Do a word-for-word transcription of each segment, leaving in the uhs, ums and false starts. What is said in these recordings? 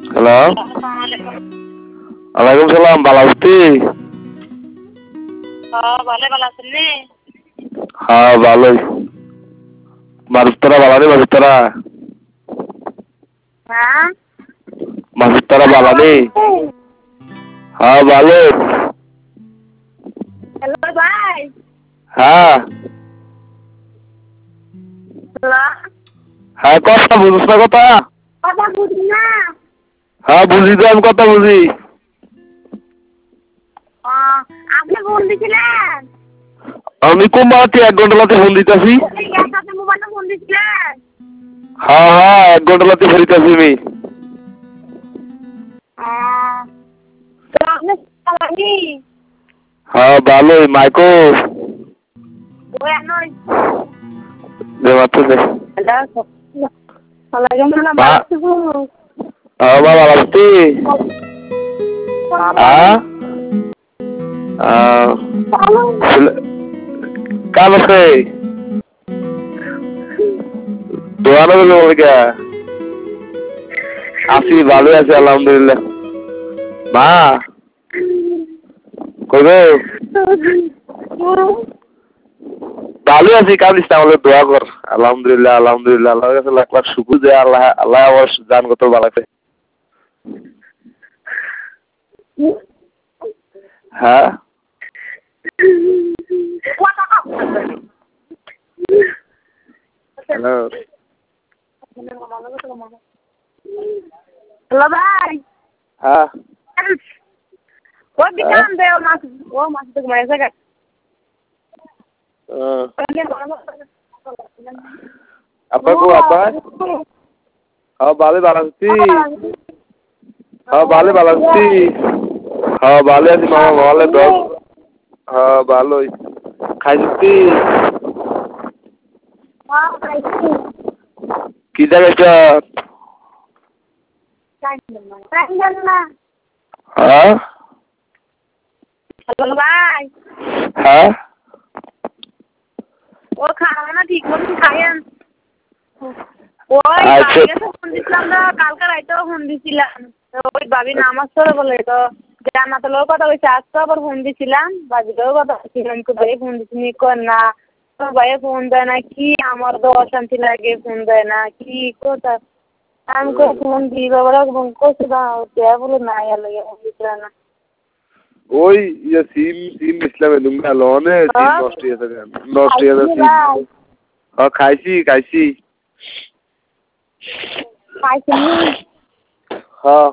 Hello, ওয়ালাইকুম সালাম। ভালো আছি? হ্যাঁ ভালো ভালো আছেন নি? হ্যাঁ ভালোই। মাসুদ তোরা ভালো নি? মাসুদ তোরা হ্যাঁ মাসুদ তোরা ভালো নি? হ্যাঁ ভালো। হ্যালো ভাই। হ্যাঁ হ্যালো, হ্যাঁ কথা বুঝিস না কথা? কথা বুঝি না। হ্যাঁ বুঝি তো, আমি কথা বুঝি। ও, আপনি ফোন দিছিলেন? আমি কুম্বাতে এক ঘন্টা লাতে ফোন দিতেছি। ইয়ার সাথে মোবাইলে ফোন দিছিলেন? হ্যাঁ হ্যাঁ এক ঘন্টা লাতে ফেরিতেছি আমি। ও, তো আপনি চালানি? হ্যাঁ ভালোই। মাইকো ওই আনোই। দে মাত্র দে। হ্যালো, ওয়ালাইকুম সালাম। মা ভালো আছেন? হ্যাঁ মা ভালো আছি? হ্যাঁ আহ, কাম আছে দোয়ানো বলে কে আছি, ভালোই আছি আলহামদুলিল্লাহ। মা কই গো? ভালোই আছি, কান্দিস না, আমাদের দোয়া কর। আলহামদুলিল্লাহ আলহামদুলিল্লাহ, আল্লাহর কাছে লাখ লাখ শুকুর যে আল্লাহ আল্লাহ আমার জান কত বাড়াতে। হ্যাঁ হ্যালো হ্যালো ভাই। হ্যাঁ ওই বিকাম দে ও মাছ ও মাছ তো মারা জায়গা। আপনার কো আব্বা? হ্যাঁ ভালো ভালো আছি। হ্যাঁ ভালো ভালো আছি। হ্যাঁ ভালো আছি মামা, ভালো তো। হ্যাঁ ভালোই। খাইছি কি জায়গাটা? হ্যাঁ হ্যালো ভাই। হ্যাঁ ও খাওয়া না ঠিক মতন খাইয়েন। ওই আচ্ছা বাবিকে তো ফোন দিছিলাম তো, কালকে রাইতেও ফোন দিছিলাম। তো ওই বাবি নামাজ পড়ে বলে তো জান্নাতুলেও কথা কইছে, আজকে আবার ফোন দিছিলাম, বাবিকেও কথা কইছিলাম। তো ভাই ফোন দিছিনি কর না, তো ভাইয়ে ফোন দেয় না, কি আমার তো অশান্তি লাগে, ফোন দেয় না কি কথা। আমি কই ফোন দিই বাবারা ফোন করছে না, কে বলে না ইয়া লাগে ফোন দিছিল না। ওই ইয়ে সিম সিম ইসলামে দুমরা লনে সিম নষ্ট হয়ে থাকে, নষ্ট হয়ে যাচ্ছে। হ্যাঁ খাইছি খাইছি। খাইছিনি? হ্যাঁ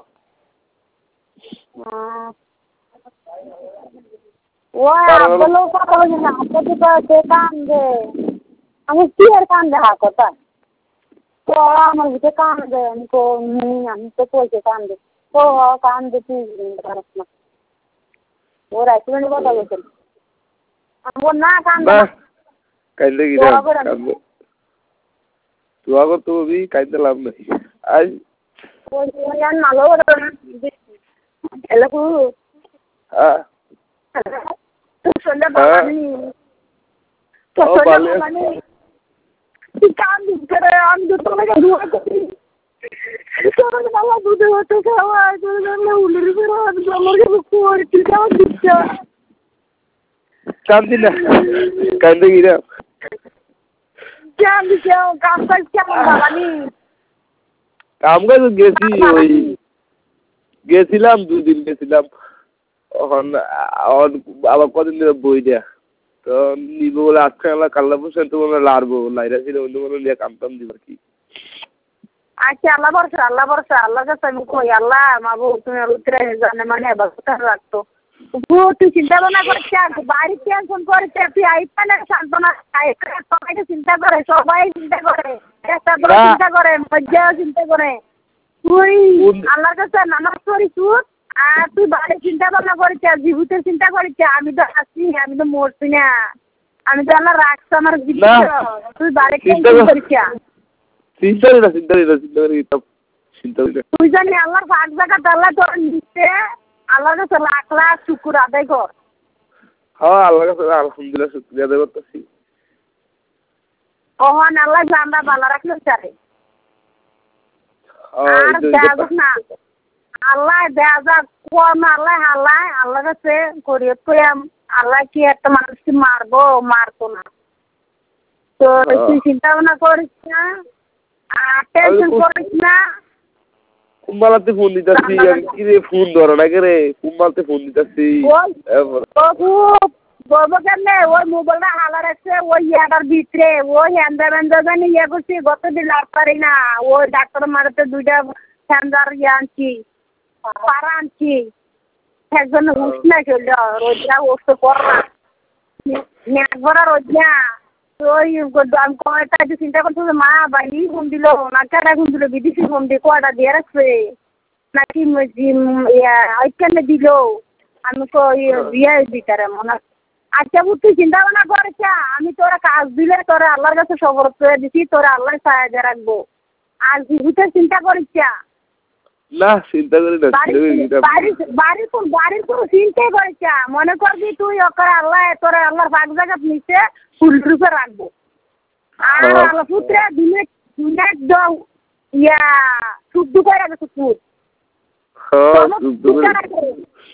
ওই আব্বালো কথা বলি না, আব্বা তো কে কান্দে, আমি কি আর কান্দে হা কথা। তো আমার ভিতরে কান্দে, আমি তো আমি তো কইছে কান্দে, তো কান্দে তুই খারাপ না। ও রাইতে মানে কথা বলছেন, আমি না কান্দে না। কাইন্দে কি রে কান্দে তুই আগো তো भी কাইন্দে লাভ নাই। আজ ওই ওই আর নালো না এলা কো হ্যাঁ তো সন্ধ্যা বাবানি তো সন্ধ্যা বাবানি তুই কান্দি করে আমি তো তোমাকে দোয়া করি তোর বাবা দুধে হতে খাওয়া তোর না উলির করে আমি আমাকে কোর কি খাওয়া দিচ্ছ কান্দি না কাইন্দে কি রে কান্দি কেউ কাম কাজ কেমন বাবানি কাম কাজ গেছি ওই গেছিলাম দুদিন গেছিলাম এখন আবার কদিন ধরে বই দেয়া তো নিবো বলে আজকে আমরা কাল্লা বসে তো মনে লাড়বো লাইরা ছিল অন্য কোনো নিয়ে কাম টাম দিব আর কি। আচ্ছা আল্লাহ ভরসা আল্লাহ ভরসা আল্লাহ কাছে আমি কই আল্লাহ মাবু তুমি উত্তরে জানে মানে বাসা রাখতো তুই চিন্তা ভাবনা করছিস বাড়ি টেনশন করছে তুই আইপা না সান্ত্বনা সবাইকে চিন্তা করে সবাই চিন্তা করে একটা বড় চিন্তা করে মজ্জাও চিন্তা করে তুই আল্লাহর কাছে নামাজ পড়িস আর তুই বাড়ি চিন্তা ভাবনা করিস জীবিতের চিন্তা করিস আমি তো আছি আমি তো মরছি না আমি তো আল্লাহ রাখছি আমার জীবিত তুই বাড়ি টেনশন করিস চিন্তা না চিন্তা না চিন্তা করি সব চিন্তা করি তুই জানি আল্লাহর পাক জায়গা আল্লাহ তোর দিতে আল্লাহর কাছে লাখ লাখ শুকুর আদায় কর। হ্যাঁ আল্লাহর কাছে আলহামদুলিল্লাহ শুকরিয়া আদায় করতেছি। ওহন আল্লাহ জানলা ভালো রাখলে চারে আর দেখ না আল্লাহ দেয়া যাক কম আল্লাহ আল্লাহ আল্লাহ কাছে করিয়ে কইয়াম আল্লাহ কি একটা মানুষকে মারবো মারতো না তো তুই চিন্তা ভাবনা করিস না আর টেনশন করিস না কুম্বালাতে ফোন দিতেছি কি রে ফোন ধরে না কে রে কুম্বালাতে ফোন দিতেছি বাবু বাবু কেমনে ওই মোবাইলটা হালা রাখছে ওই ইয়াটার ভিতরে ওই হ্যান্ডা ব্যান্ডা জানি ইয়ে করছি গত দিন আর পারি না ওই ডাক্তার মারাতে দুইটা হ্যান্ডার ইয়ে আনছি পাড়া আনছি একজন হুস না চলল রোজা ওষুধ কর না একবার রোজা ওই আমি কয়টা চিন্তা করছো মা বাড়ি ফোন দিল না কেটা ফোন দিল বিদেশি ফোন দিয়ে কয়টা দিয়ে রাখছে নাকি ওইখানে দিল আমি তো দিয়ে দিতারে মনে আচ্ছা তুই চিন্তা ভাবনা করিস আমি তোরা কাজ দিলে তোরা আল্লাহর কাছে সবর করে দিছি তোরা আল্লাহ সাহায্য রাখবো আর জীবিতের চিন্তা করিস না চিন্তা করি না বাড়ির বাড়ির কোন বাড়ির কোনো চিন্তাই করিস মনে করবি তুই ওকে আল্লাহ তোরা আল্লাহর পাক জায়গা নিচে ফুল রূপে রাখবো আর আল্লাহ পুত্রে দিনে দিনে ইয়া শুদ্ধ করে রাখবে সুদ